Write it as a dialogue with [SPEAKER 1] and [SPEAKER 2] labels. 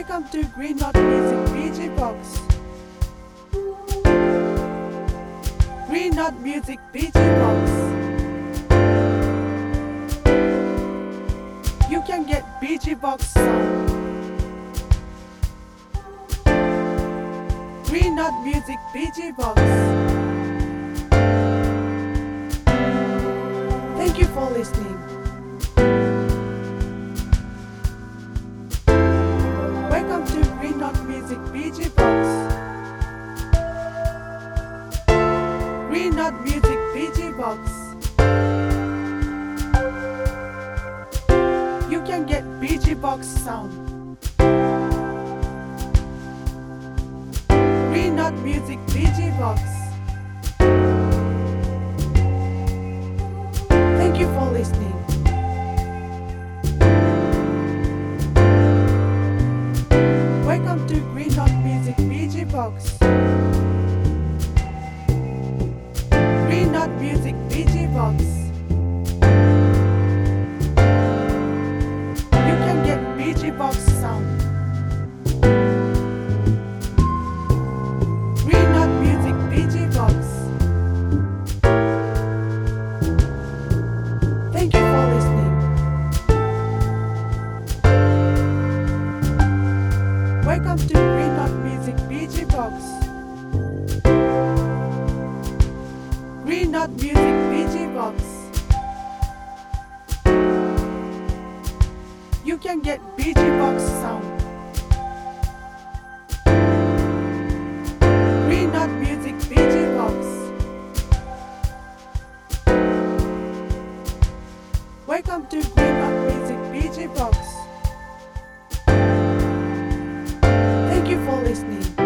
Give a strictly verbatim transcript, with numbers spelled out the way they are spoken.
[SPEAKER 1] Welcome to Green Knot Music B G Box. Green Knot Music B G Box. You can get B G Box sound. Green Knot Music B G Box. Thank you for listening. Welcome to Green Knot Music B G Box. Green Knot Music B G Box. You can get B G Box sound. Green Knot Music B G Box. Thank you for listening. Welcome to Green Knot Music B G Box. Green Knot Music B G Box. You can get B G Box sound. Green Knot Music B G Box. Thank you for listening. Welcome to Green Knot Music B G Box. Green Knot Music B G Box. You can get B G Box sound. Green Knot Music B G Box. Welcome to Green Knot Music B G Box. Thank you for listening.